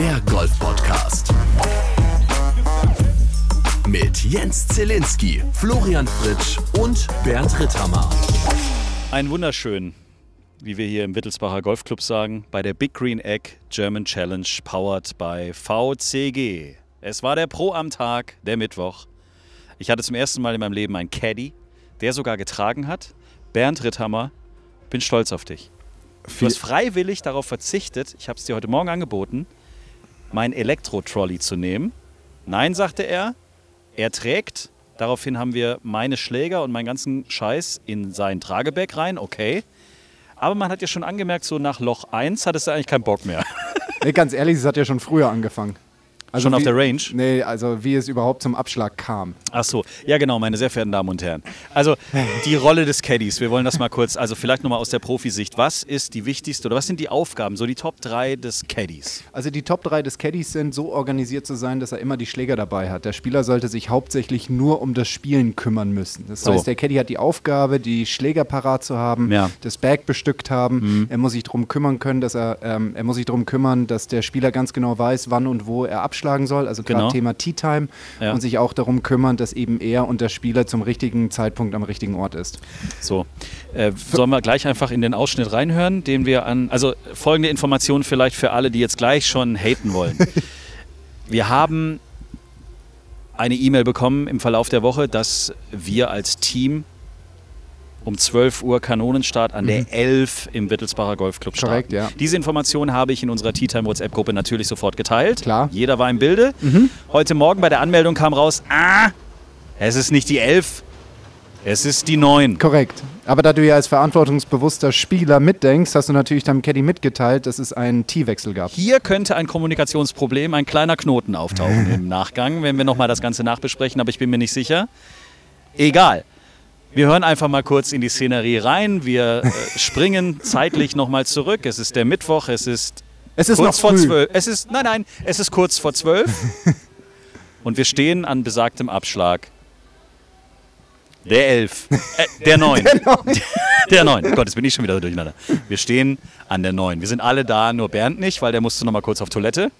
der Golf-Podcast. Mit Jens Zielinski, Florian Fritsch und Bernd Ritthammer. Einen wunderschönen, wie wir hier im Wittelsbacher Golfclub sagen, bei der Big Green Egg German Challenge powered by VCG. Es war der Pro am Tag, der Mittwoch. Ich hatte zum ersten Mal in meinem Leben einen Caddy, der sogar getragen hat. Bernd Ritthammer, bin stolz auf dich. Du hast freiwillig darauf verzichtet, ich habe es dir heute Morgen angeboten, mein Elektro-Trolley zu nehmen. Nein, sagte er, er trägt. Daraufhin haben wir meine Schläger und meinen ganzen Scheiß in sein Tragebag rein, okay. Aber man hat ja schon angemerkt, so nach Loch 1 hattest du eigentlich keinen Bock mehr. Nee, ganz ehrlich, es hat ja schon früher angefangen. Also schon auf der Range? Nee, also wie es überhaupt zum Abschlag kam. Ach so, ja genau, meine sehr verehrten Damen und Herren. Also die Rolle des Caddies, wir wollen das mal kurz, also vielleicht nochmal aus der Profisicht. Was ist die wichtigste oder was sind die Aufgaben, so die Top 3 des Caddies? Also die Top 3 des Caddies sind, so organisiert zu sein, dass er immer die Schläger dabei hat. Der Spieler sollte sich hauptsächlich nur um das Spielen kümmern müssen. Das heißt, der Caddy hat die Aufgabe, die Schläger parat zu haben, das Bag bestückt haben. Er muss sich darum kümmern können, dass dass der Spieler ganz genau weiß, wann und wo er abschlagen soll, also gerade Thema Tee Time, und sich auch darum kümmern, dass eben er und der Spieler zum richtigen Zeitpunkt am richtigen Ort ist. So, sollen wir gleich einfach in den Ausschnitt reinhören, den wir also folgende Informationen vielleicht für alle, die jetzt gleich schon haten wollen. Wir haben eine E-Mail bekommen im Verlauf der Woche, dass wir als Team um 12 Uhr Kanonenstart an der 11 im Wittelsbacher Golfclub starten. Korrekt, ja. Diese Information habe ich in unserer Tea Time WhatsApp-Gruppe natürlich sofort geteilt. Klar. Jeder war im Bilde. Heute Morgen bei der Anmeldung kam raus, es ist nicht die 11, es ist die 9. Korrekt. Aber da du ja als verantwortungsbewusster Spieler mitdenkst, hast du natürlich deinem Caddy mitgeteilt, dass es einen Teewechsel gab. Hier könnte ein Kommunikationsproblem, ein kleiner Knoten auftauchen im Nachgang, wenn wir nochmal das Ganze nachbesprechen, aber ich bin mir nicht sicher. Egal. Wir hören einfach mal kurz in die Szenerie rein. Wir springen zeitlich nochmal zurück. Es ist der Mittwoch, es ist kurz noch vor früh. 12. Es ist kurz vor 12. Und wir stehen an besagtem Abschlag. Der 11. Der 9. Der 9. Gott, jetzt bin ich schon wieder durcheinander. Wir stehen an der 9. Wir sind alle da, nur Bernd nicht, weil der musste nochmal kurz auf Toilette.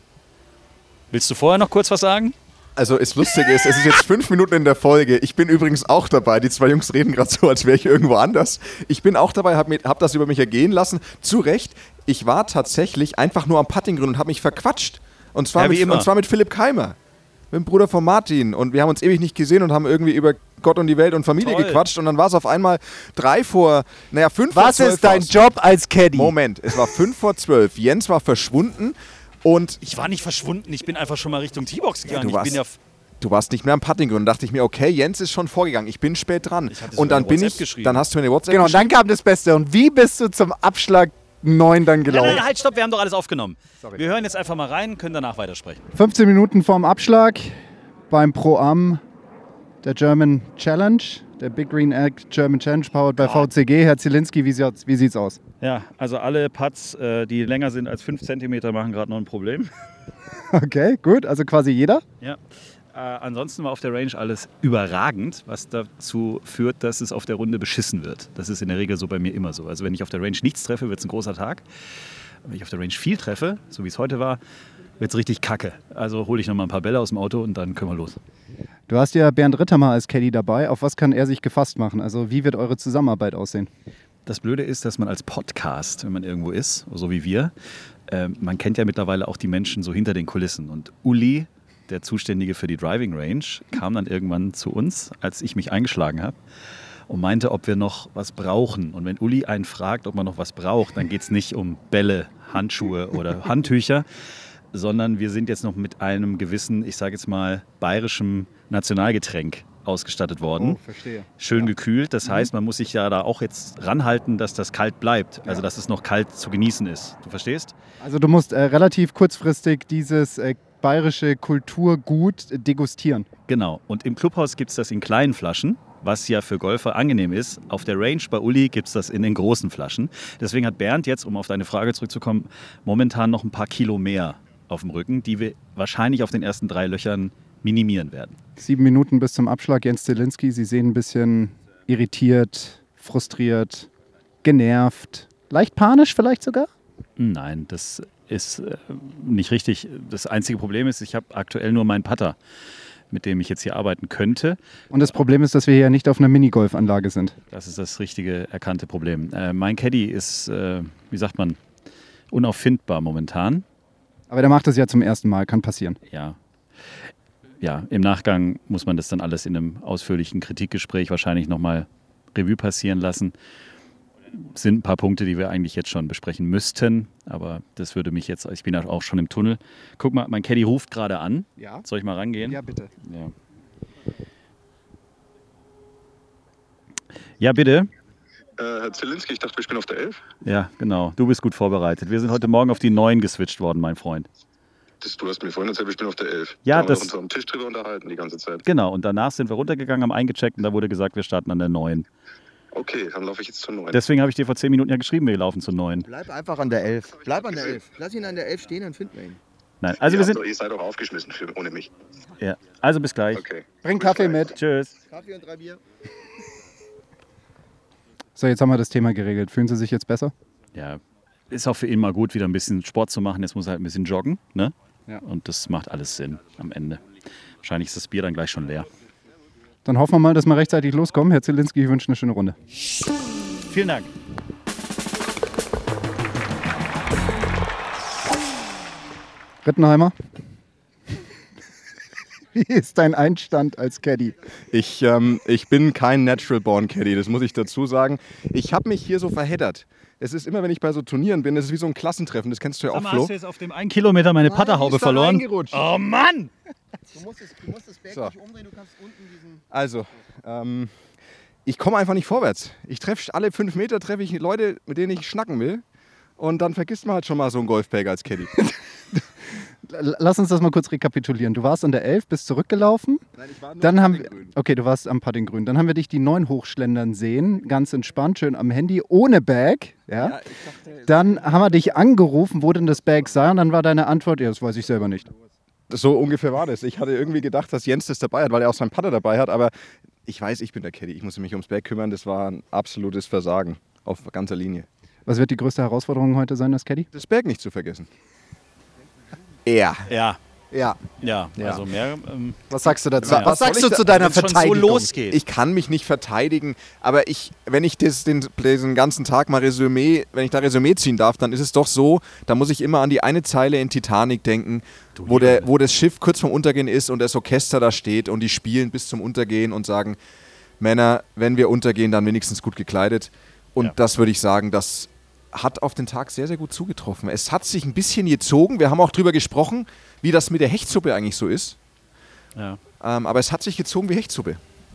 Willst du vorher noch kurz was sagen? Also das Lustige ist, es ist jetzt 5 Minuten in der Folge. Ich bin übrigens auch dabei. Die zwei Jungs reden gerade so, als wäre ich irgendwo anders. Ich bin auch dabei, hab das über mich ergehen lassen. Zu Recht, ich war tatsächlich einfach nur am Puttinggrün und habe mich verquatscht. Und zwar mit Philipp Keimer, mit dem Bruder von Martin. Und wir haben uns ewig nicht gesehen und haben irgendwie über Gott und die Welt und Familie gequatscht. Und dann war es auf einmal 5 vor 12. Was ist dein Job als Caddy? Moment, es war 5 vor 12. Jens war verschwunden. Und ich war nicht verschwunden, ich bin einfach schon mal Richtung T-Box gegangen. Du warst nicht mehr am Puttinggrün. Und dachte ich mir, okay, Jens ist schon vorgegangen, ich bin spät dran. Und dann dann hast du mir eine WhatsApp geschrieben. Genau, dann kam das Beste. Und wie bist du zum Abschlag 9 dann gelaufen? Nein, halt, stopp, wir haben doch alles aufgenommen. Sorry. Wir hören jetzt einfach mal rein, können danach weitersprechen. 15 Minuten vorm Abschlag beim Pro-Am der German Challenge, der Big Green Egg German Challenge, powered by VCG. Herr Zielinski, wie sieht's aus? Ja, also alle Putts, die länger sind als 5 cm, machen gerade noch ein Problem. Okay, gut, also quasi jeder? Ja. Ansonsten war auf der Range alles überragend, was dazu führt, dass es auf der Runde beschissen wird. Das ist in der Regel so bei mir immer so. Also wenn ich auf der Range nichts treffe, wird es ein großer Tag. Wenn ich auf der Range viel treffe, so wie es heute war, wird es richtig kacke. Also hole ich noch mal ein paar Bälle aus dem Auto und dann können wir los. Du hast ja Bernd Ritthammer als Caddy dabei. Auf was kann er sich gefasst machen? Also wie wird eure Zusammenarbeit aussehen? Das Blöde ist, dass man als Podcast, wenn man irgendwo ist, so wie wir, man kennt ja mittlerweile auch die Menschen so hinter den Kulissen. Und Uli, der Zuständige für die Driving Range, kam dann irgendwann zu uns, als ich mich eingeschlagen habe und meinte, ob wir noch was brauchen. Und wenn Uli einen fragt, ob man noch was braucht, dann geht es nicht um Bälle, Handschuhe oder Handtücher, sondern wir sind jetzt noch mit einem gewissen, ich sage jetzt mal, bayerischem Nationalgetränk ausgestattet worden. Oh, verstehe. Schön gekühlt. Das heißt, man muss sich ja da auch jetzt ranhalten, dass das kalt bleibt. Also, dass es noch kalt zu genießen ist. Du verstehst? Also, du musst relativ kurzfristig dieses bayerische Kulturgut degustieren. Genau. Und im Clubhaus gibt es das in kleinen Flaschen, was ja für Golfer angenehm ist. Auf der Range bei Uli gibt es das in den großen Flaschen. Deswegen hat Bernd jetzt, um auf deine Frage zurückzukommen, momentan noch ein paar Kilo mehr auf dem Rücken, die wir wahrscheinlich auf den ersten 3 Löchern minimieren werden. 7 Minuten bis zum Abschlag. Jens Zielinski, Sie sehen ein bisschen irritiert, frustriert, genervt, leicht panisch vielleicht sogar? Nein, das ist nicht richtig. Das einzige Problem ist, ich habe aktuell nur meinen Putter, mit dem ich jetzt hier arbeiten könnte. Und das Problem ist, dass wir hier nicht auf einer Minigolfanlage sind. Das ist das richtige, erkannte Problem. Mein Caddy ist, wie sagt man, unauffindbar momentan. Aber der macht das ja zum ersten Mal, kann passieren. Ja, im Nachgang muss man das dann alles in einem ausführlichen Kritikgespräch wahrscheinlich nochmal Revue passieren lassen. Es sind ein paar Punkte, die wir eigentlich jetzt schon besprechen müssten, aber das würde mich jetzt, ich bin ja auch schon im Tunnel. Guck mal, mein Caddy ruft gerade an. Ja. Soll ich mal rangehen? Ja, bitte. Ja, bitte. Herr Zielinski, ich dachte, wir spielen auf der 11. Ja, genau. Du bist gut vorbereitet. Wir sind heute Morgen auf die 9 geswitcht worden, mein Freund. Du hast mir vorhin erzählt, wir spielen auf der 11. Ja, da haben wir das uns am Tisch drüber unterhalten die ganze Zeit. Genau, und danach sind wir runtergegangen, haben eingecheckt und da wurde gesagt, wir starten an der 9. Okay, dann laufe ich jetzt zur 9. Deswegen habe ich dir vor 10 Minuten ja geschrieben, wir laufen zur 9. Bleib einfach an der 11. Bleib an der 11. Lass ihn an der 11 stehen, dann finden wir ihn. Nein, also wir sind... Ihr seid auch aufgeschmissen ohne mich. Ja, also bis gleich. Okay. Bring Kaffee mit. Tschüss. Kaffee und 3 Bier. So, jetzt haben wir das Thema geregelt. Fühlen Sie sich jetzt besser? Ja, ist auch für ihn mal gut, wieder ein bisschen Sport zu machen. Jetzt muss er halt ein bisschen joggen, ne? Ja. Und das macht alles Sinn am Ende. Wahrscheinlich ist das Bier dann gleich schon leer. Dann hoffen wir mal, dass wir rechtzeitig loskommen. Herr Zielinski, ich wünsche eine schöne Runde. Vielen Dank. Rittenheimer, wie ist dein Einstand als Caddy? Ich bin kein Natural Born Caddy, das muss ich dazu sagen. Ich habe mich hier so verheddert. Es ist immer, wenn ich bei so Turnieren bin, es ist wie so ein Klassentreffen, das kennst du ja auch, Flo. Hast du jetzt auf dem 1 Kilometer meine Patterhaube verloren? Oh Mann! Du musst das Berg So. nicht umdrehen, du kannst unten diesen... Also, ich komme einfach nicht vorwärts. Ich treffe alle 5 Meter treffe ich Leute, mit denen ich schnacken will. Und dann vergisst man halt schon mal so einen Golfbag als Caddy. Lass uns das mal kurz rekapitulieren. Du warst an der 11, bist zurückgelaufen. Nein, ich war nur Dann am haben Puttinggrün. Okay, du warst am Puttinggrün. Dann haben wir dich die 9 hochschlendern sehen, ganz entspannt, schön am Handy, ohne Bag. Ja? Dann haben wir dich angerufen, wo denn das Bag sei, und dann war deine Antwort, ja, das weiß ich selber nicht. So ungefähr war das. Ich hatte irgendwie gedacht, dass Jens das dabei hat, weil er auch seinen Putter dabei hat. Aber ich weiß, ich bin der Caddy. Ich muss mich ums Bag kümmern. Das war ein absolutes Versagen auf ganzer Linie. Was wird die größte Herausforderung heute sein, das Caddy? Das Bag nicht zu vergessen. Ja. Ja, also mehr... Was sagst du dazu? Ja. Was sagst soll du ich zu da- deiner wenn's schon so Verteidigung? losgeht. Ich kann mich nicht verteidigen, aber wenn ich diesen ganzen Tag mal Resümee ziehen darf, dann ist es doch so, da muss ich immer an die eine Zeile in Titanic denken, wo das Schiff kurz vorm Untergehen ist und das Orchester da steht und die spielen bis zum Untergehen und sagen, Männer, wenn wir untergehen, dann wenigstens gut gekleidet. Und das würde ich sagen, das hat auf den Tag sehr, sehr gut zugetroffen. Es hat sich ein bisschen gezogen, wir haben auch drüber gesprochen, wie das mit der Hechtsuppe eigentlich so ist. Ja. Aber es hat sich gezogen wie Hechtsuppe.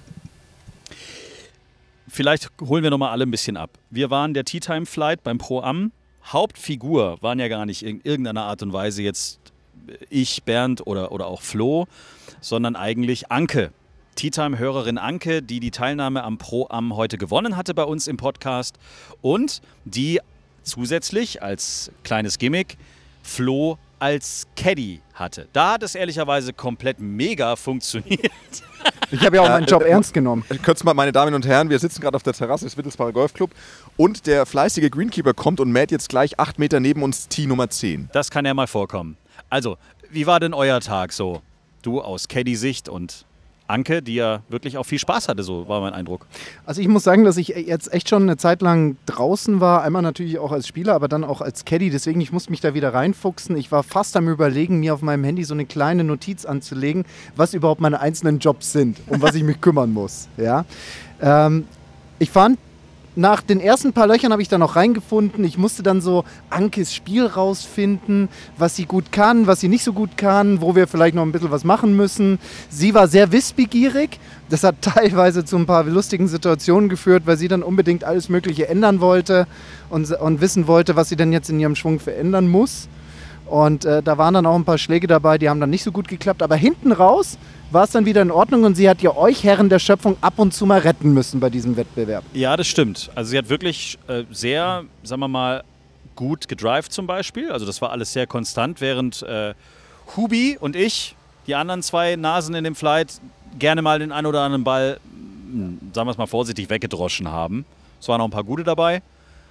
Vielleicht holen wir nochmal alle ein bisschen ab. Wir waren der Tea Time Flight beim Pro-Am. Hauptfigur waren ja gar nicht in irgendeiner Art und Weise jetzt ich, Bernd oder auch Flo, sondern eigentlich Anke. Tea Time-Hörerin Anke, die die Teilnahme am Pro-Am heute gewonnen hatte bei uns im Podcast und die zusätzlich als kleines Gimmick Flo als Caddy hatte. Da hat es ehrlicherweise komplett mega funktioniert. Ich habe ja auch meinen Job ernst genommen. Kurz mal, meine Damen und Herren, wir sitzen gerade auf der Terrasse des Wittelsbacher Golfclub und der fleißige Greenkeeper kommt und mäht jetzt gleich 8 Meter neben uns Tee Nummer 10. Das kann ja mal vorkommen. Also, wie war denn euer Tag so? Du aus Caddy-Sicht und Anke, die ja wirklich auch viel Spaß hatte, so war mein Eindruck. Also ich muss sagen, dass ich jetzt echt schon eine Zeit lang draußen war. Einmal natürlich auch als Spieler, aber dann auch als Caddy. Deswegen, ich musste mich da wieder reinfuchsen. Ich war fast am Überlegen, mir auf meinem Handy so eine kleine Notiz anzulegen, was überhaupt meine einzelnen Jobs sind, um was ich mich kümmern muss. Ja? Ich fand, nach den ersten paar Löchern habe ich da noch reingefunden. Ich musste dann so Ankes Spiel rausfinden, was sie gut kann, was sie nicht so gut kann, wo wir vielleicht noch ein bisschen was machen müssen. Sie war sehr wissbegierig. Das hat teilweise zu ein paar lustigen Situationen geführt, weil sie dann unbedingt alles Mögliche ändern wollte und wissen wollte, was sie denn jetzt in ihrem Schwung verändern muss. Und da waren dann auch ein paar Schläge dabei, die haben dann nicht so gut geklappt. Aber hinten raus war es dann wieder in Ordnung und sie hat ja euch Herren der Schöpfung ab und zu mal retten müssen bei diesem Wettbewerb. Ja, das stimmt. Also sie hat wirklich sehr, sagen wir mal, gut gedrived zum Beispiel. Also das war alles sehr konstant, während Hubi und ich, die anderen 2 Nasen in dem Flight, gerne mal den einen oder anderen Ball, sagen wir es mal vorsichtig, weggedroschen haben. Es waren noch ein paar gute dabei.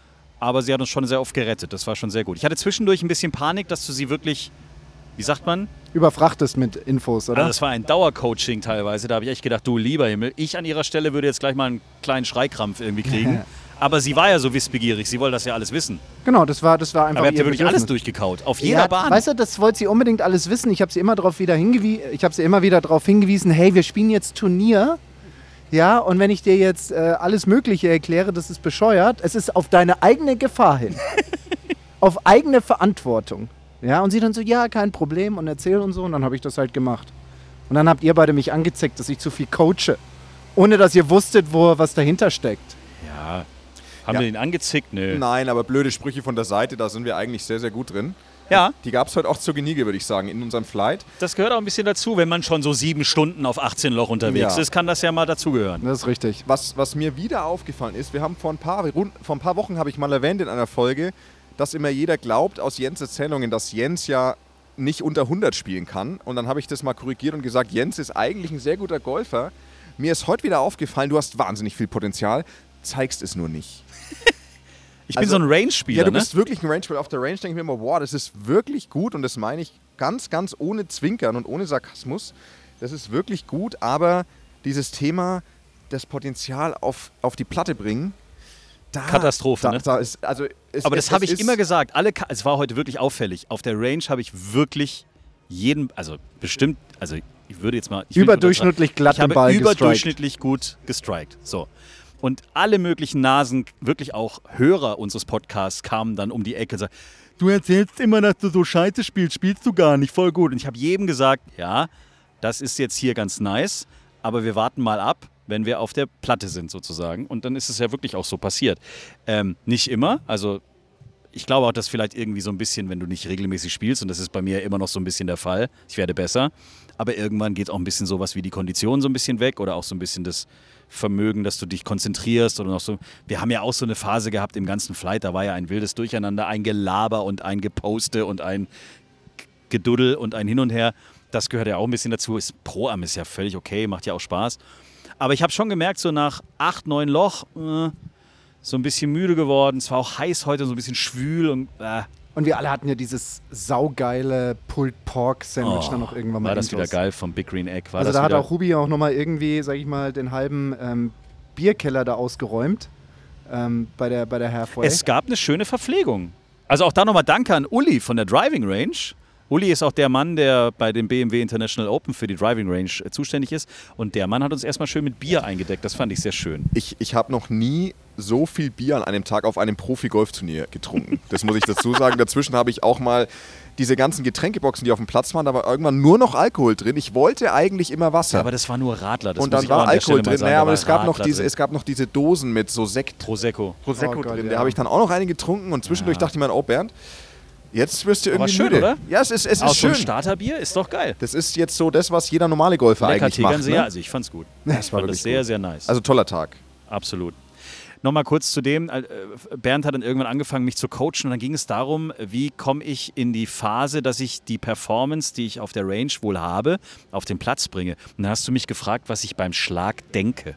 aber sie hat uns schon sehr oft gerettet. Das war schon sehr gut. Ich hatte zwischendurch ein bisschen Panik, dass du sie wirklich, wie sagt man? Überfrachtest mit Infos, oder? Also das war ein Dauercoaching teilweise. Da habe ich echt gedacht, du lieber Himmel, ich an ihrer Stelle würde jetzt gleich mal einen kleinen Schreikrampf irgendwie kriegen. Aber sie war ja so wissbegierig, sie wollte das ja alles wissen. Genau, das war einfach Aber ihr habt ja wirklich Bedürfnis. alles durchgekaut, auf jeder Bahn. Weißt du, das wollte sie unbedingt alles wissen. Ich habe sie immer wieder darauf hingewiesen, hey, wir spielen jetzt Turnier. Ja, und wenn ich dir jetzt alles Mögliche erkläre, das ist bescheuert. Es ist auf deine eigene Gefahr hin. Auf eigene Verantwortung. Ja, und sie dann so, ja, kein Problem und erzählt und so. Und dann habe ich das halt gemacht. Und dann habt ihr beide mich angezickt, dass ich zu viel coache. Ohne, dass ihr wusstet, was dahinter steckt. Ja. Haben wir ihn angezickt? Nö. Nein, aber blöde Sprüche von der Seite, da sind wir eigentlich sehr, sehr gut drin. Ja. Die gab es heute auch zur Geniege, würde ich sagen, in unserem Flight. Das gehört auch ein bisschen dazu, wenn man schon so 7 Stunden auf 18 Loch unterwegs ist, kann das ja mal dazugehören. Das ist richtig. Was mir wieder aufgefallen ist, wir haben vor ein paar Wochen habe ich mal erwähnt in einer Folge, dass immer jeder glaubt aus Jens' Erzählungen, dass Jens ja nicht unter 100 spielen kann. Und dann habe ich das mal korrigiert und gesagt, Jens ist eigentlich ein sehr guter Golfer. Mir ist heute wieder aufgefallen, du hast wahnsinnig viel Potenzial, zeigst es nur nicht. Ich bin so ein Range-Spieler, ja, du bist wirklich ein Range-Spieler. Auf der Range denke ich mir immer, wow, das ist wirklich gut und das meine ich ganz, ganz ohne Zwinkern und ohne Sarkasmus. Das ist wirklich gut, aber dieses Thema, das Potenzial auf die Platte bringen, Katastrophe, ne? Aber das habe ich immer gesagt. Es war heute wirklich auffällig. Auf der Range habe ich wirklich jeden, also bestimmt, also ich würde jetzt mal... Überdurchschnittlich glatt im Ball gestrikt. Überdurchschnittlich gut gestrikt. So. Und alle möglichen Nasen, wirklich auch Hörer unseres Podcasts, kamen dann um die Ecke und sagten, du erzählst immer, dass du so scheiße spielst du gar nicht, voll gut. Und ich habe jedem gesagt, ja, das ist jetzt hier ganz nice, aber wir warten mal ab, wenn wir auf der Platte sind sozusagen. Und dann ist es ja wirklich auch so passiert. Nicht immer, also ich glaube auch, dass vielleicht irgendwie so ein bisschen, wenn du nicht regelmäßig spielst, und das ist bei mir immer noch so ein bisschen der Fall, ich werde besser, aber irgendwann geht auch ein bisschen sowas wie die Kondition so ein bisschen weg oder auch so ein bisschen das Vermögen, dass du dich konzentrierst oder noch so. Wir haben ja auch so eine Phase gehabt im ganzen Flight, da war ja ein wildes Durcheinander, ein Gelaber und ein Geposte und ein Geduddel und ein Hin und Her. Das gehört ja auch ein bisschen dazu. Pro-Am ist ja völlig okay, macht ja auch Spaß. Aber ich habe schon gemerkt, so nach 8, 9 Loch, so ein bisschen müde geworden. Es war auch heiß heute, so ein bisschen schwül und Und wir alle hatten ja dieses saugeile Pulled Pork Sandwich dann noch irgendwann mal. War das wieder geil vom Big Green Egg? Also da hat auch Hubi auch nochmal irgendwie, sag ich mal, den halben Bierkeller da ausgeräumt bei der Halfway. Es gab eine schöne Verpflegung. Also auch da nochmal Danke an Uli von der Driving Range. Uli ist auch der Mann, der bei dem BMW International Open für die Driving Range zuständig ist. Und der Mann hat uns erstmal schön mit Bier eingedeckt. Das fand ich sehr schön. Ich habe noch nie so viel Bier an einem Tag auf einem Profi-Golfturnier getrunken. Das muss ich dazu sagen. Dazwischen habe ich auch mal diese ganzen Getränkeboxen, die auf dem Platz waren, da war irgendwann nur noch Alkohol drin. Ich wollte eigentlich immer Wasser. Ja, aber das war nur Radler. Das und dann war Alkohol drin. Naja, aber es gab noch diese Dosen mit so Sekt. Prosecco drin. Ja. Da habe ich dann auch noch eine getrunken und zwischendurch dachte ich mir, oh Bernd, jetzt wirst du irgendwie schön, müde. Oder? Ja, es ist schön. So ein Starterbier ist doch geil. Das ist jetzt so das, was jeder normale Golfer eigentlich macht. Ne? Also ich fand's gut. Das war wirklich sehr, gut. sehr nice. Also toller Tag. Absolut. Nochmal kurz zu dem, Bernd hat dann irgendwann angefangen, mich zu coachen und dann ging es darum, wie komme ich in die Phase, dass ich die Performance, die ich auf der Range wohl habe, auf den Platz bringe. Und dann hast du mich gefragt, was ich beim Schlag denke.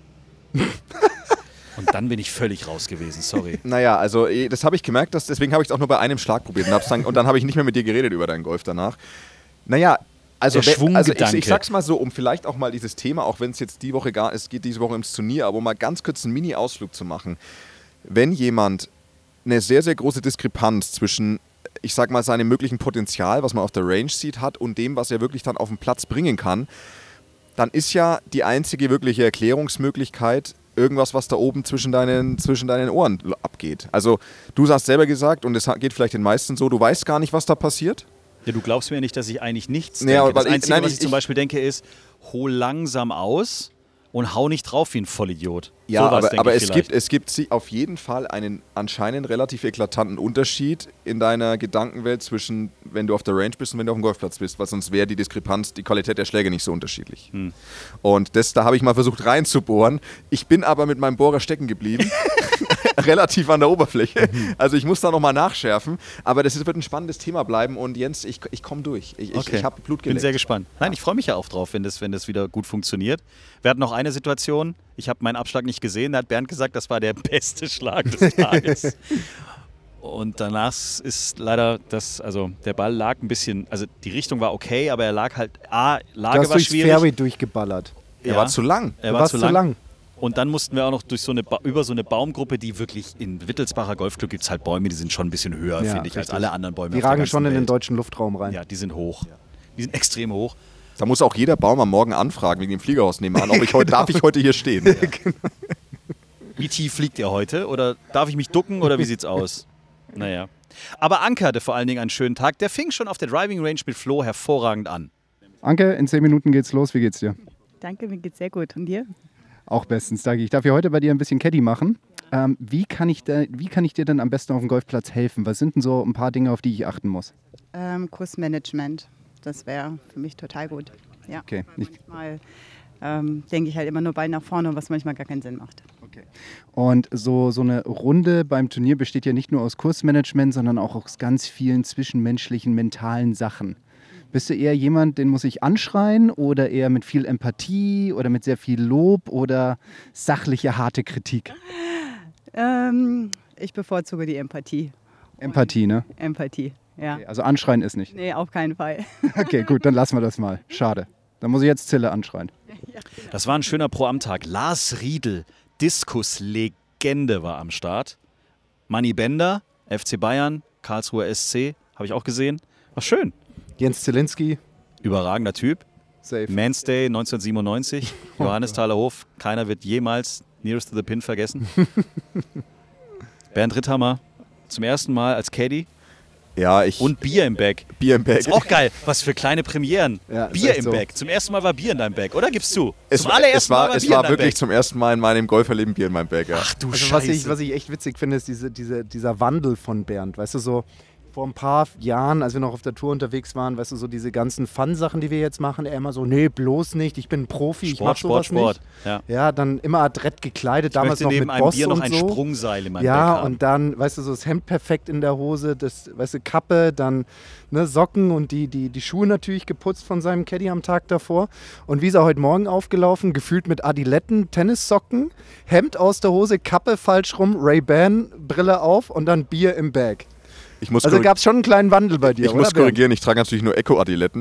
Und dann bin ich völlig raus gewesen, sorry. Naja, also das habe ich gemerkt, deswegen habe ich es auch nur bei einem Schlag probiert und dann habe ich nicht mehr mit dir geredet über deinen Golf danach. Naja, also ich sag's mal so, um vielleicht auch mal dieses Thema, auch wenn es jetzt es geht diese Woche ins Turnier, aber um mal ganz kurz einen Mini-Ausflug zu machen. Wenn jemand eine sehr, sehr große Diskrepanz zwischen, ich sag mal, seinem möglichen Potenzial, was man auf der Range sieht, hat und dem, was er wirklich dann auf den Platz bringen kann, dann ist ja die einzige wirkliche Erklärungsmöglichkeit irgendwas, was da oben zwischen deinen Ohren abgeht. Also du hast selber gesagt, und es geht vielleicht den meisten so, du weißt gar nicht, was da passiert. Ja, du glaubst mir nicht, dass ich eigentlich nichts denke. Das Einzige, was ich zum Beispiel denke, ist, hol langsam aus und hau nicht drauf wie ein Vollidiot. Ja, aber es gibt auf jeden Fall einen anscheinend relativ eklatanten Unterschied in deiner Gedankenwelt zwischen, wenn du auf der Range bist und wenn du auf dem Golfplatz bist, weil sonst wäre die Diskrepanz, die Qualität der Schläge nicht so unterschiedlich. Und da habe ich mal versucht reinzubohren. Ich bin aber mit meinem Bohrer stecken geblieben. Relativ an der Oberfläche. Also ich muss da nochmal nachschärfen. Aber das wird ein spannendes Thema bleiben. Und Jens, ich komme durch. Ich habe Blut geleckt. Bin sehr gespannt. Nein, ich freue mich ja auch drauf, wenn das wieder gut funktioniert. Wir hatten noch eine Situation. Ich habe meinen Abschlag nicht gesehen. Da hat Bernd gesagt, das war der beste Schlag des Tages. Und danach ist leider der Ball lag ein bisschen, also die Richtung war okay, aber er lag halt, Lage war schwierig. Du hast durchs Fairway durchgeballert. Er war zu lang. Er war zu lang. Und dann mussten wir auch noch über so eine Baumgruppe, die wirklich in Wittelsbacher Golfclub gibt es halt Bäume, die sind schon ein bisschen höher, finde ich, als alle anderen Bäume. Die ragen schon in den deutschen Luftraum rein. Ja, die sind hoch. Die sind extrem hoch. Da muss auch jeder Baum am Morgen anfragen, wegen dem Fliegerhaus nebenan, darf ich heute hier stehen? Ja. Wie tief fliegt ihr heute? Oder darf ich mich ducken oder wie sieht's aus? Naja. Aber Anke hatte vor allen Dingen einen schönen Tag. Der fing schon auf der Driving Range mit Flo hervorragend an. Anke, in 10 Minuten geht's los. Wie geht's dir? Danke, mir geht's sehr gut. Und dir? Auch bestens, danke. Ich darf hier heute bei dir ein bisschen Caddy machen. Wie kann ich dir denn am besten auf dem Golfplatz helfen? Was sind denn so ein paar Dinge, auf die ich achten muss? Kursmanagement. Das wäre für mich total gut. Ja. Okay. Manchmal denke ich halt immer nur Ball nach vorne, was manchmal gar keinen Sinn macht. Okay. Und so eine Runde beim Turnier besteht ja nicht nur aus Kursmanagement, sondern auch aus ganz vielen zwischenmenschlichen, mentalen Sachen. Bist du eher jemand, den muss ich anschreien oder eher mit viel Empathie oder mit sehr viel Lob oder sachliche, harte Kritik? Ich bevorzuge die Empathie. Empathie, ne? Empathie, ja. Okay, also anschreien ist nicht? Nee, auf keinen Fall. Okay, gut, dann lassen wir das mal. Schade. Dann muss ich jetzt Zille anschreien. Das war ein schöner Pro-Am-Tag. Lars Riedel, Diskuslegende, war am Start. Manni Bender, FC Bayern, Karlsruher SC, habe ich auch gesehen. War schön. Jens Zielinski. Überragender Typ. Safe. Manstay 1997, Johannesthaler Hof. Keiner wird jemals Nearest to the Pin vergessen. Bernd Ritthammer, zum ersten Mal als Caddy. Ja, und Bier im Bag. Bier im Bag. Ist auch geil. Was für kleine Premieren. Ja, Bier im Bag. Zum ersten Mal war Bier in deinem Bag, oder? Gibst du? Es war wirklich zum ersten Mal in meinem Golferleben Bier in meinem Bag. Ja. Ach du also Scheiße. Was ich echt witzig finde, ist dieser Wandel von Bernd. Weißt du, so vor ein paar Jahren, als wir noch auf der Tour unterwegs waren, weißt du, so diese ganzen Fun-Sachen, die wir jetzt machen, er immer so, nee, bloß nicht, ich bin ein Profi, ich mach sowas nicht. Ja, dann immer adrett gekleidet, damals noch mit Boss Bier noch und ein so. Sprungseil in meinem Bag Ja, haben. und dann, weißt du, so das Hemd perfekt in der Hose, das, weißt du, Kappe, dann Socken und die Schuhe natürlich geputzt von seinem Caddy am Tag davor. Und wie ist er heute Morgen aufgelaufen? Gefühlt mit Adiletten, Tennissocken, Hemd aus der Hose, Kappe falsch rum, Ray-Ban, Brille auf und dann Bier im Bag. Also gab es schon einen kleinen Wandel bei dir, Ich muss korrigieren, ich trage natürlich nur Eco-Adiletten.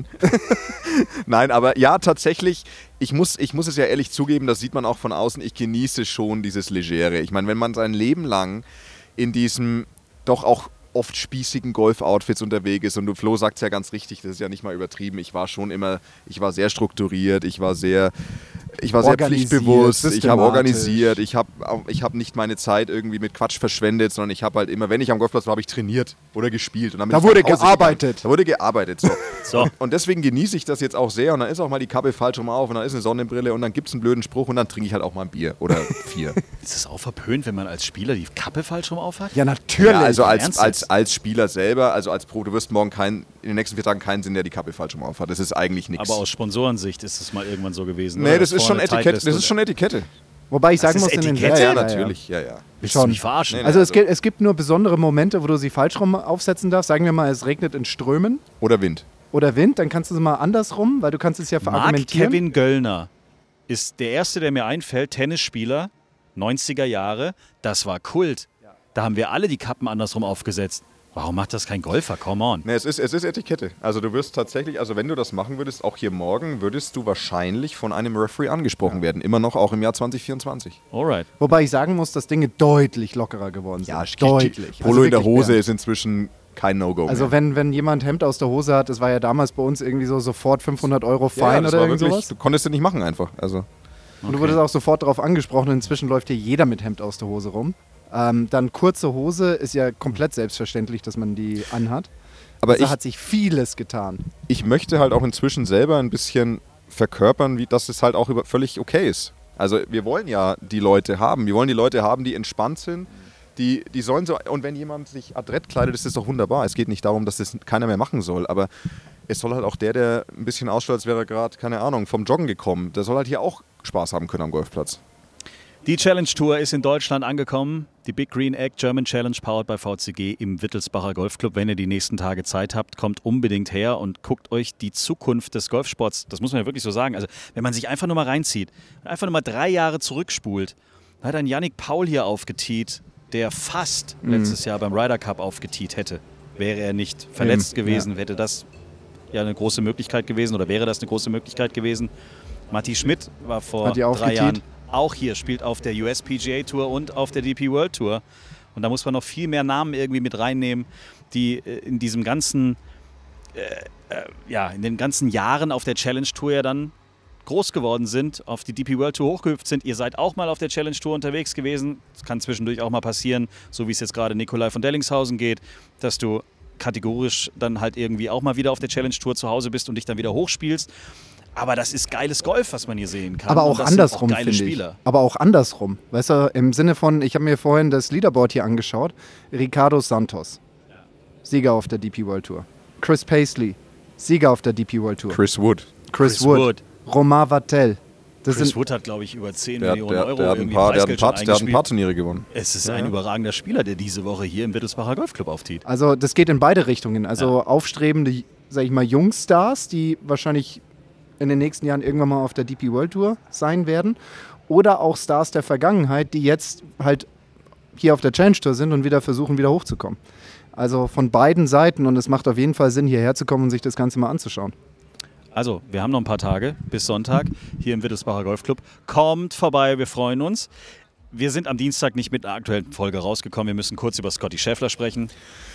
Nein, aber ja, tatsächlich, ich muss es ja ehrlich zugeben, das sieht man auch von außen, ich genieße schon dieses Legere. Ich meine, wenn man sein Leben lang in diesem doch auch oft spießigen Golf-Outfits unterwegs ist, und Flo sagt es ja ganz richtig, das ist ja nicht mal übertrieben, ich war sehr strukturiert, ich war sehr pflichtbewusst, ich habe organisiert, ich hab nicht meine Zeit irgendwie mit Quatsch verschwendet, sondern ich habe halt immer, wenn ich am Golfplatz war, habe ich trainiert oder gespielt. Und dann da wurde gearbeitet. Da wurde gearbeitet, so. Und deswegen genieße ich das jetzt auch sehr, und dann ist auch mal die Kappe falsch rum auf und dann ist eine Sonnenbrille und dann gibt es einen blöden Spruch und dann trinke ich halt auch mal ein Bier oder 4. Ist das auch verpönt, wenn man als Spieler die Kappe falsch rum aufhat? Ja, natürlich. Ja, also als Spieler selber, also als Pro, du wirst morgen in den nächsten 4 Tagen keinen sehen, der die Kappe falsch rum aufhat. Das ist eigentlich nichts. Aber aus Sponsorensicht ist es mal irgendwann so gewesen. Nee, das ist schon Etikette. Das ist schon Etikette. Wobei ich sagen muss, in den Ja, natürlich. Ja. Willst du mich verarschen? Also es gibt nur besondere Momente, wo du sie falsch rum aufsetzen darfst. Sagen wir mal, es regnet in Strömen. Oder Wind. Dann kannst du es mal andersrum, weil du kannst es ja verargumentieren. Kevin Göllner ist der Erste, der mir einfällt, Tennisspieler, 90er Jahre, das war Kult. Da haben wir alle die Kappen andersrum aufgesetzt. Warum macht das kein Golfer? Come on. Nee, es ist Etikette. Also du wirst tatsächlich, also wenn du das machen würdest, auch hier morgen, würdest du wahrscheinlich von einem Referee angesprochen werden. Immer noch, auch im Jahr 2024. Alright. Wobei ich sagen muss, dass Dinge deutlich lockerer geworden sind. Ja, deutlich. Polo in der Hose ist inzwischen kein No-Go Also mehr. wenn jemand Hemd aus der Hose hat, das war ja damals bei uns irgendwie so sofort 500 € Fein oder irgend sowas. Du konntest es nicht machen einfach. Also. Und du wurdest auch sofort darauf angesprochen und inzwischen läuft hier jeder mit Hemd aus der Hose rum. Dann kurze Hose ist ja komplett selbstverständlich, dass man die anhat. Aber da hat sich vieles getan. Ich möchte halt auch inzwischen selber ein bisschen verkörpern, dass es halt auch völlig okay ist. Also wir wollen ja die Leute haben. Wir wollen die Leute haben, die entspannt sind. Die sollen so, und wenn jemand sich adrett kleidet, ist das doch wunderbar. Es geht nicht darum, dass das keiner mehr machen soll, aber es soll halt auch der ein bisschen ausschaut, als wäre er gerade, keine Ahnung, vom Joggen gekommen, der soll halt hier auch Spaß haben können am Golfplatz. Die Challenge Tour ist in Deutschland angekommen. Die Big Green Egg German Challenge powered by VCG im Wittelsbacher Golfclub. Wenn ihr die nächsten Tage Zeit habt, kommt unbedingt her und guckt euch die Zukunft des Golfsports, das muss man ja wirklich so sagen, also wenn man sich einfach nur mal reinzieht, einfach nur mal 3 Jahre zurückspult, da hat ein Yannick Paul hier aufgetiet der fast letztes Jahr beim Ryder Cup aufgetiet hätte. Wäre er nicht verletzt gewesen, hätte das ja eine große Möglichkeit gewesen oder wäre das eine große Möglichkeit gewesen. Matti Schmidt war vor 3 Jahren auch hier, spielt auf der US PGA Tour und auf der DP World Tour. Und da muss man noch viel mehr Namen irgendwie mit reinnehmen, die in diesem ganzen, in den ganzen Jahren auf der Challenge Tour ja dann groß geworden sind, auf die DP World Tour hochgehüpft sind. Ihr seid auch mal auf der Challenge Tour unterwegs gewesen. Das kann zwischendurch auch mal passieren, so wie es jetzt gerade Nikolai von Dellingshausen geht, dass du kategorisch dann halt irgendwie auch mal wieder auf der Challenge Tour zu Hause bist und dich dann wieder hochspielst. Aber das ist geiles Golf, was man hier sehen kann. Aber auch andersrum, finde ich. Aber auch andersrum. Weißt du, im Sinne von, ich habe mir vorhin das Leaderboard hier angeschaut. Ricardo Santos, Sieger auf der DP World Tour. Chris Paisley, Sieger auf der DP World Tour. Chris Wood. Romain Vattel. Chris Wood hat, glaube ich, über 10 Millionen Euro der hat ein paar Turniere gewonnen. Es ist ein überragender Spieler, der diese Woche hier im Wittelsbacher Golfclub auftiet. Also das geht in beide Richtungen. Also aufstrebende, sag ich mal, Jungstars, die wahrscheinlich in den nächsten Jahren irgendwann mal auf der DP World Tour sein werden. Oder auch Stars der Vergangenheit, die jetzt halt hier auf der Challenge Tour sind und wieder versuchen, wieder hochzukommen. Also von beiden Seiten, und es macht auf jeden Fall Sinn, hierher zu kommen und sich das Ganze mal anzuschauen. Also, wir haben noch ein paar Tage bis Sonntag hier im Wittelsbacher Golfclub. Kommt vorbei, wir freuen uns. Wir sind am Dienstag nicht mit einer aktuellen Folge rausgekommen. Wir müssen kurz über Scotty Scheffler sprechen.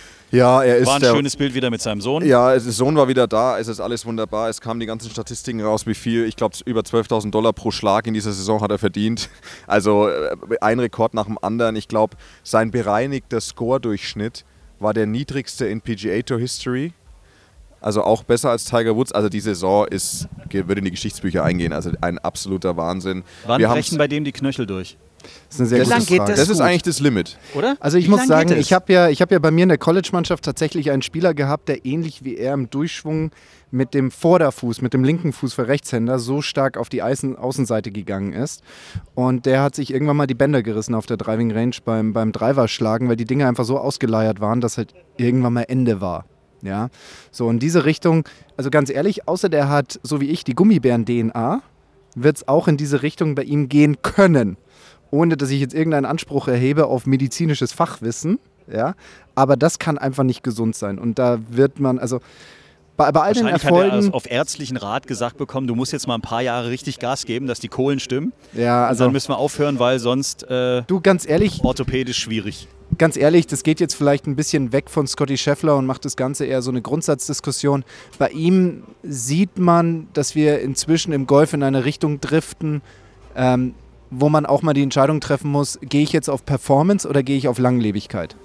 Ja, war ein schönes Bild wieder mit seinem Sohn. Ja, der Sohn war wieder da, es ist alles wunderbar. Es kamen die ganzen Statistiken raus, wie viel, ich glaube, über $12.000 pro Schlag in dieser Saison hat er verdient. Also ein Rekord nach dem anderen. Ich glaube, sein bereinigter Score-Durchschnitt war der niedrigste in PGA Tour History. Also auch besser als Tiger Woods. Also die Saison würde in die Geschichtsbücher eingehen. Also ein absoluter Wahnsinn. Wann brechen bei dem die Knöchel durch? Das ist eine sehr gute Frage. Das ist eigentlich das Limit. Oder? Also ich muss sagen, ich habe ja bei mir in der College-Mannschaft tatsächlich einen Spieler gehabt, der ähnlich wie er im Durchschwung mit dem Vorderfuß, mit dem linken Fuß für Rechtshänder so stark auf die Außenseite gegangen ist. Und der hat sich irgendwann mal die Bänder gerissen auf der Driving Range beim Driverschlagen, weil die Dinge einfach so ausgeleiert waren, dass halt irgendwann mal Ende war. Ja, so in diese Richtung, also ganz ehrlich, außer der hat, so wie ich, die Gummibären-DNA, wird es auch in diese Richtung bei ihm gehen können. Ohne, dass ich jetzt irgendeinen Anspruch erhebe auf medizinisches Fachwissen. Ja, aber das kann einfach nicht gesund sein. Und da wird man, also bei all den Erfolgen... Hat er auf ärztlichen Rat gesagt bekommen, du musst jetzt mal ein paar Jahre richtig Gas geben, dass die Kohlen stimmen. Ja, also... Und dann müssen wir aufhören, weil sonst du, ganz ehrlich, orthopädisch schwierig. Ganz ehrlich, das geht jetzt vielleicht ein bisschen weg von Scotty Scheffler und macht das Ganze eher so eine Grundsatzdiskussion. Bei ihm sieht man, dass wir inzwischen im Golf in eine Richtung driften, wo man auch mal die Entscheidung treffen muss, gehe ich jetzt auf Performance oder gehe ich auf Langlebigkeit?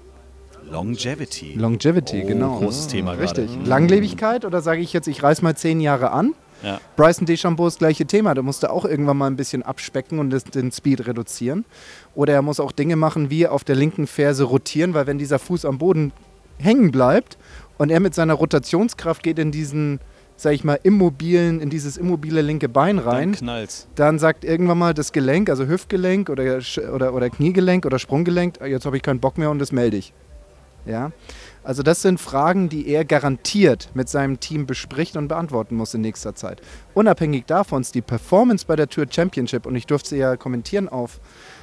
Longevity, genau. Großes Thema gerade. Richtig. Langlebigkeit oder sage ich jetzt, ich reiß mal 10 Jahre an? Ja. Bryson DeChambeau das gleiche Thema. Der musste auch irgendwann mal ein bisschen abspecken und den Speed reduzieren. Oder er muss auch Dinge machen wie auf der linken Ferse rotieren, weil wenn dieser Fuß am Boden hängen bleibt und er mit seiner Rotationskraft geht in diesen, sag ich mal, in dieses immobile linke Bein rein, dann sagt irgendwann mal das Gelenk, also Hüftgelenk oder Kniegelenk oder Sprunggelenk, jetzt habe ich keinen Bock mehr und das melde ich. Ja? Also das sind Fragen, die er garantiert mit seinem Team bespricht und beantworten muss in nächster Zeit. Unabhängig davon ist die Performance bei der Tour Championship, und ich durfte sie ja kommentieren auf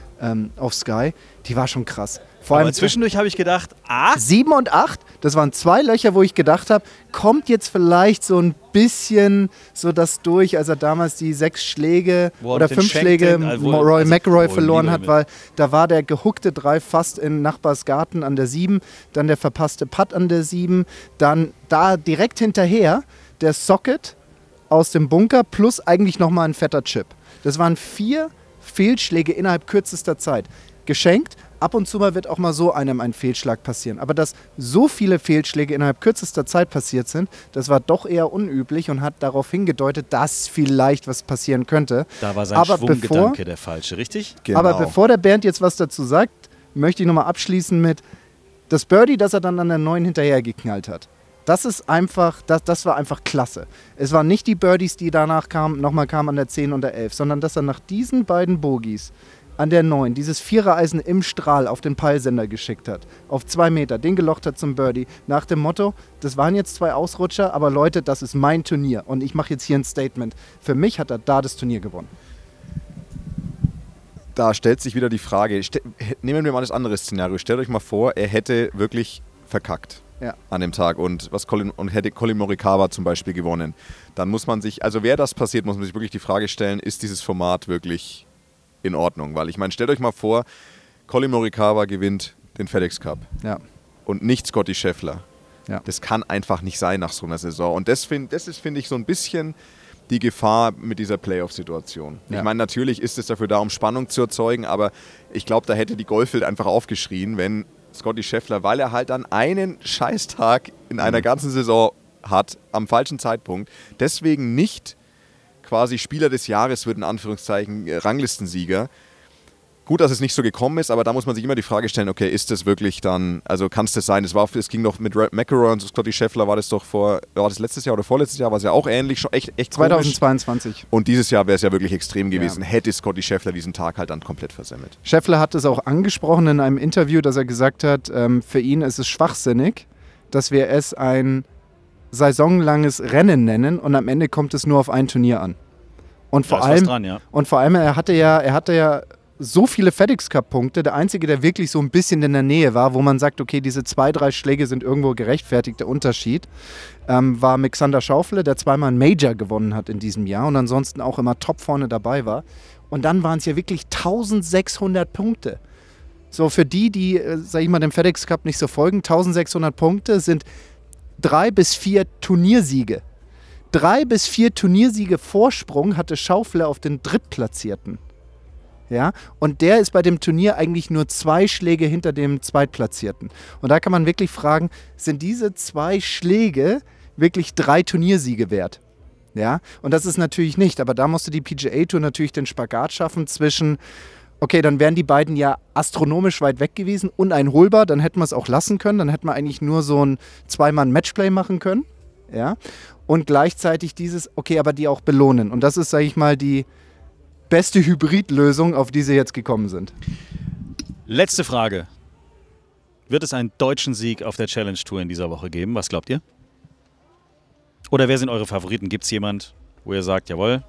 Sky, die war schon krass. Vor allem zwischendurch habe ich gedacht, 7 und 8, das waren 2 Löcher, wo ich gedacht habe, kommt jetzt vielleicht so ein bisschen so das durch, als er damals die 6 Schläge oder 5 Schläge Roy McIlroy verloren hat, weil da war der gehookte Drive fast in Nachbars Garten an der 7, dann der verpasste Putt an der 7, dann da direkt hinterher der Socket aus dem Bunker plus eigentlich nochmal ein fetter Chip. Das waren 4 Fehlschläge innerhalb kürzester Zeit. Geschenkt, ab und zu mal wird auch mal so einem ein Fehlschlag passieren. Aber dass so viele Fehlschläge innerhalb kürzester Zeit passiert sind, das war doch eher unüblich und hat darauf hingedeutet, dass vielleicht was passieren könnte. Da war sein Schwunggedanke der falsche, richtig? Genau. Aber bevor der Bernd jetzt was dazu sagt, möchte ich nochmal abschließen mit das Birdie, das er dann an der 9 hinterhergeknallt hat. Das ist einfach, das war einfach klasse. Es waren nicht die Birdies, die danach nochmal kamen an der 10 und der 11, sondern dass er nach diesen beiden Bogies an der 9 dieses Vierereisen im Strahl auf den Peilsender geschickt hat, auf 2 Meter, den gelocht hat zum Birdie, nach dem Motto, das waren jetzt 2 Ausrutscher, aber Leute, das ist mein Turnier und ich mache jetzt hier ein Statement. Für mich hat er da das Turnier gewonnen. da stellt sich wieder die Frage, nehmen wir mal das andere Szenario. Stellt euch mal vor, er hätte wirklich verkackt an dem Tag und hätte Collin Morikawa zum Beispiel gewonnen. Dann muss man sich, also wäre das passiert, muss man sich wirklich die Frage stellen, ist dieses Format wirklich in Ordnung? Weil ich meine, stellt euch mal vor, Collin Morikawa gewinnt den FedEx Cup und nicht Scottie Scheffler. Ja. Das kann einfach nicht sein nach so einer Saison. Und das ist, finde ich, so ein bisschen die Gefahr mit dieser Playoff-Situation. Ja. Ich meine, natürlich ist es dafür da, um Spannung zu erzeugen, aber ich glaube, da hätte die Golfwelt einfach aufgeschrien, wenn Scottie Scheffler, weil er halt dann einen Scheißtag in einer ganzen Saison hat, am falschen Zeitpunkt, deswegen nicht quasi Spieler des Jahres wird, in Anführungszeichen Ranglistensieger. Gut, dass es nicht so gekommen ist, aber da muss man sich immer die Frage stellen, okay, ist das wirklich dann, also kann es das sein? Es ging doch mit McElroy und Scottie Scheffler, war das letztes Jahr oder vorletztes Jahr, war es ja auch ähnlich, schon echt 2022. Komisch. Und dieses Jahr wäre es ja wirklich extrem gewesen, hätte Scottie Scheffler diesen Tag halt dann komplett versemmelt. Scheffler hat es auch angesprochen in einem Interview, dass er gesagt hat, für ihn ist es schwachsinnig, dass wir es ein saisonlanges Rennen nennen und am Ende kommt es nur auf ein Turnier an. Und vor allem, er hatte ja so viele FedEx-Cup-Punkte. Der einzige, der wirklich so ein bisschen in der Nähe war, wo man sagt, okay, diese 2-3 Schläge sind irgendwo gerechtfertigt, der Unterschied, war Alexander Schaufele, der zweimal einen Major gewonnen hat in diesem Jahr und ansonsten auch immer top vorne dabei war. Und dann waren es ja wirklich 1600 Punkte. So für die, sag ich mal, dem FedEx Cup nicht so folgen, 1600 Punkte sind 3 bis 4 Turniersiege. 3 bis 4 Turniersiege Vorsprung hatte Schaufele auf den Drittplatzierten. Ja, und der ist bei dem Turnier eigentlich nur 2 Schläge hinter dem Zweitplatzierten. Und da kann man wirklich fragen, sind diese 2 Schläge wirklich 3 Turniersiege wert? Ja, und das ist natürlich nicht, aber da musste die PGA Tour natürlich den Spagat schaffen zwischen, okay, dann wären die beiden ja astronomisch weit weg gewesen, uneinholbar, dann hätten wir es auch lassen können, dann hätten wir eigentlich nur so ein 2-Mann-Matchplay machen können, ja, und gleichzeitig dieses, okay, aber die auch belohnen. Und das ist, sage ich mal, die beste Hybridlösung, auf die sie jetzt gekommen sind. Letzte Frage. Wird es einen deutschen Sieg auf der Challenge Tour in dieser Woche geben? Was glaubt ihr? Oder wer sind eure Favoriten? Gibt es jemand, wo ihr sagt, jawohl,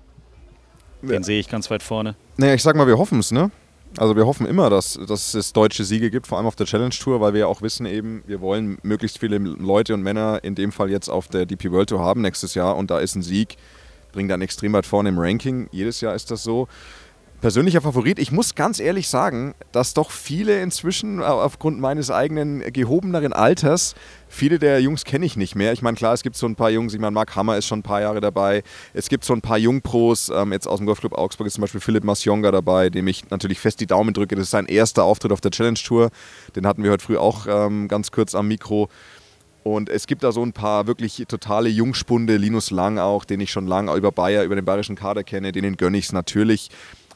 den sehe ich ganz weit vorne? Naja, ich sag mal, wir hoffen es, ne? Also wir hoffen immer, dass es deutsche Siege gibt, vor allem auf der Challenge Tour, weil wir ja auch wissen eben, wir wollen möglichst viele Leute und Männer in dem Fall jetzt auf der DP World Tour haben nächstes Jahr und da ist ein Sieg, bringt dann extrem weit vorne im Ranking. Jedes Jahr ist das so. Persönlicher Favorit. Ich muss ganz ehrlich sagen, dass doch viele inzwischen aufgrund meines eigenen gehobeneren Alters, viele der Jungs kenne ich nicht mehr. Ich meine, klar, es gibt so ein paar Jungs, ich meine, Mark Hammer ist schon ein paar Jahre dabei. Es gibt so ein paar Jungpros, jetzt aus dem Golfclub Augsburg ist zum Beispiel Philipp Masjonga dabei, dem ich natürlich fest die Daumen drücke. Das ist sein erster Auftritt auf der Challenge Tour. Den hatten wir heute früh auch ganz kurz am Mikro. Und es gibt da so ein paar wirklich totale Jungspunde, Linus Lang auch, den ich schon lange über den bayerischen Kader kenne, denen gönne ich es natürlich.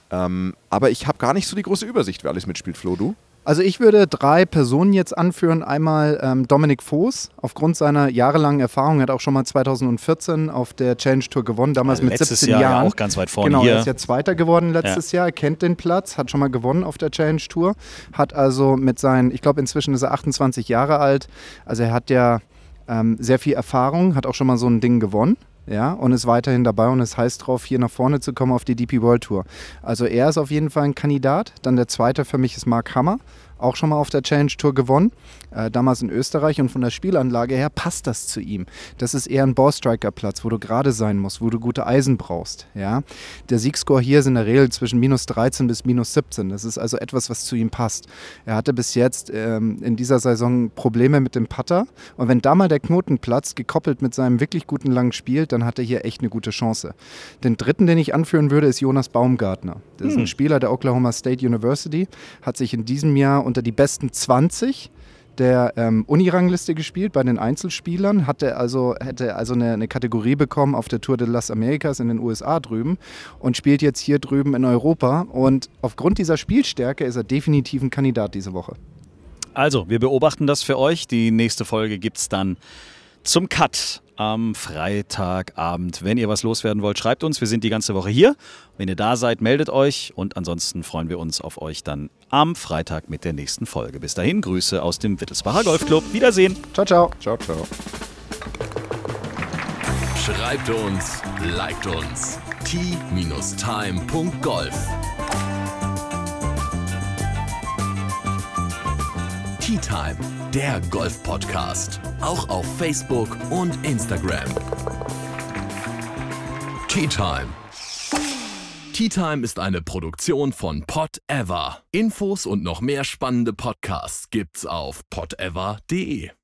Aber ich habe gar nicht so die große Übersicht, wer alles mitspielt. Flo, du? Also ich würde 3 Personen jetzt anführen. Einmal Dominik Voß, aufgrund seiner jahrelangen Erfahrung, hat auch schon mal 2014 auf der Challenge Tour gewonnen, damals mit 17 Jahren. Ja auch ganz weit vorne genau, hier. Er ist ja Zweiter geworden letztes Jahr, er kennt den Platz, hat schon mal gewonnen auf der Challenge Tour, hat also mit seinen, ich glaube inzwischen ist er 28 Jahre alt, also er hat ja sehr viel Erfahrung, hat auch schon mal so ein Ding gewonnen. Ja, und ist weiterhin dabei und ist heiß drauf, hier nach vorne zu kommen auf die DP World Tour. Also er ist auf jeden Fall ein Kandidat. Dann der zweite für mich ist Mark Hammer, auch schon mal auf der Challenge Tour gewonnen, damals in Österreich, und von der Spielanlage her passt das zu ihm. Das ist eher ein Ballstriker-Platz, wo du gerade sein musst, wo du gute Eisen brauchst. Ja? Der Siegscore hier ist in der Regel zwischen -13 bis -17. Das ist also etwas, was zu ihm passt. Er hatte bis jetzt in dieser Saison Probleme mit dem Putter, und wenn da mal der Knoten platzt, gekoppelt mit seinem wirklich guten langen Spiel, dann hat er hier echt eine gute Chance. Den dritten, den ich anführen würde, ist Jonas Baumgartner. Das ist ein Spieler der Oklahoma State University, hat sich in diesem Jahr unter die besten 20 der Uni-Rangliste gespielt bei den Einzelspielern, hätte also eine Kategorie bekommen auf der Tour de las Americas in den USA drüben und spielt jetzt hier drüben in Europa, und aufgrund dieser Spielstärke ist er definitiv ein Kandidat diese Woche. Also, wir beobachten das für euch. Die nächste Folge gibt es dann zum Cut am Freitagabend. Wenn ihr was loswerden wollt, schreibt uns. Wir sind die ganze Woche hier. Wenn ihr da seid, meldet euch. Und ansonsten freuen wir uns auf euch dann am Freitag mit der nächsten Folge. Bis dahin, Grüße aus dem Wittelsbacher Golfclub. Wiedersehen. Ciao, ciao. Ciao, ciao. Schreibt uns, liked uns. t-time.golf Tea Time, der Golf-Podcast. Auch auf Facebook und Instagram. Tea Time. Tea Time ist eine Produktion von Pod Ever. Infos und noch mehr spannende Podcasts gibt's auf podever.de.